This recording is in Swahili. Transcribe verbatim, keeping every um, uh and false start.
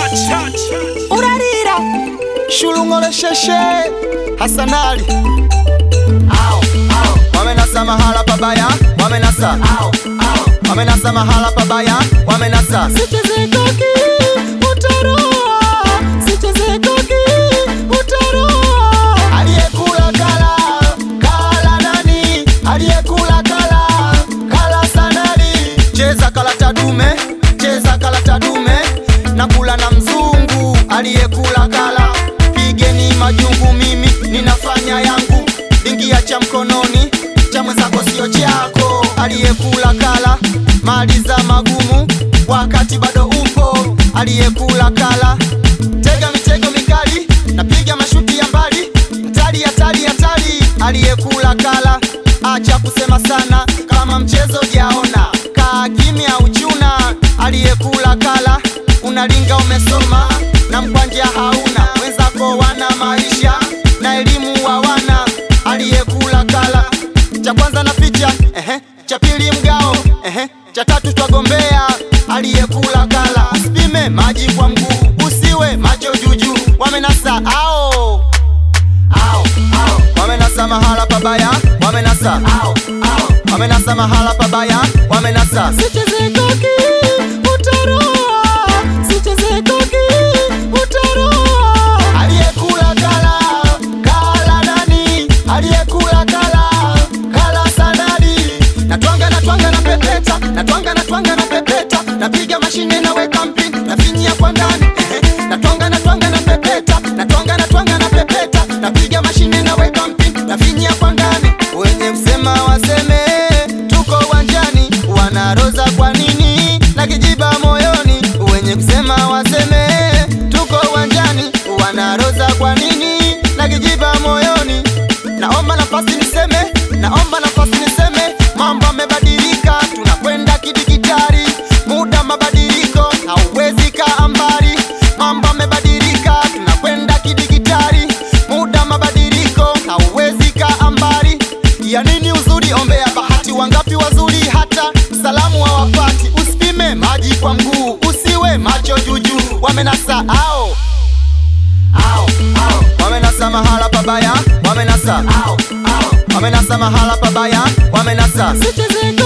Urarira Shulungole sheshe Hasanali Ao, ao Wamenasa mahala pabaya, wamenasa Ao, ao Wamenasa mahala pabaya, wamenasa Sicheze koki, utaroa. Sicheze koki, utaroa. Aliyekula kala, kala nani? Aliyekula kala, kala Sanali. Cheza kala tadume, cheza kala tadume. Nakula na mzungu, aliyekula kala. Pigeni majungu, mimi ninafanya yangu. Ingia cha mkononi, cha mwenzako sio chako. Aliyekula kala, maliza magumu wakati bado upo. Aliyekula kala, tega mitego mikali, napiga mashuti ya mbali. Hatari, hatari, hatari. Aliyekula kala, acha kusema sana kama mchezo jaona. Kaa kimya uchuna. Aliyekula kala, unalinga umesoma na mkwanja hauna. Wenzako wana maisha na elimu hawana. Aliyekula kala, cha kwanza na picha, ehe, cha pili mgao, ehe, cha tatu twagombea. Aliyekula kala, usipime maji kwa mguu, usiwe macho juju. Wamenasa ao, Ao, ao wamenasa mahala pabaya, wamenasa Ao, ao wamenasa mahala pabaya, wamenasa. Sicheze koki, utaroa. Sicheze koki, utaroa. Aliyekula kala, kala nani? Aliyekula kala, kala Sanali. Natwanga natwanga na pepeta, natwanga natwanga na pepeta. Napiga mashine na weka mpini, nafinyia kwa ndani. Ehe, natwanga natwanga na pepeta, natwanga natwanga na pepeta. Napiga mashine na weka mpini, nafinyia kwa ndani. Wenye msema waseme, tuko uwanjani. Wanaroza kwa nini? Na kijiba moyoni. Wenye kusema waseme, tuko uwanjani. Wanaroza kwa nini? Na kijiba moyoni. Naomba nafasi niseme, naomba nafasi niseme. Mambo yamebadilika, tunakwenda kidigitali. Muda mabadiliko, hauwezi kaa mbali. Mambo yamebadilika, tunakwenda kidigitali. Muda mabadiliko, hauwezi kaa mbali. Ya nini uzuri, ombea bahati. Wangapi wazuri hata salamu hawapati. Usipime maji kwa mguu, usiwe macho juju. Wamenasa ao, Ao, ao wamenasa mahala pabaya, wamenasa Ao, ao wamenasa mahala pabaya, wamenasa. Sicheze